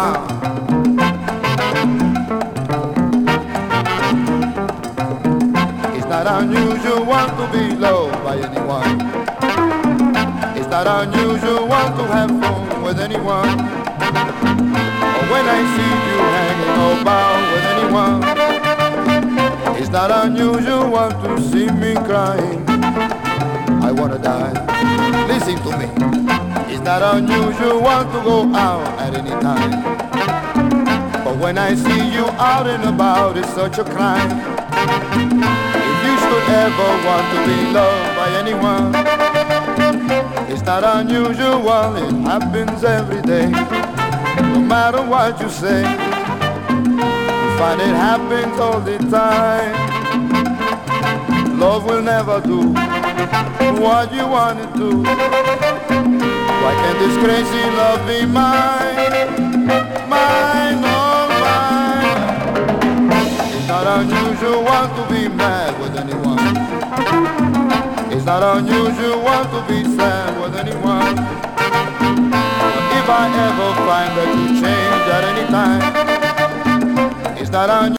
It's not unusual to be loved by anyone. It's not unusual to have fun with anyone. Or when I see you hanging about with anyone, it's not unusual to see me crying. I wanna die. Listen to me. It's not unusual to go out at any time. But when I see you out and about, it's such a crime. If you should ever want to be loved by anyone, it's not unusual, it happens every day. No matter what you say, you find it happens all the time. Love will never do what you want it to. Why can't this crazy love be mine? Mine, oh mine. It's not unusual to be mad with anyone. It's not unusual to be sad with anyone. But if I ever find that you change at any time, it's not unusual.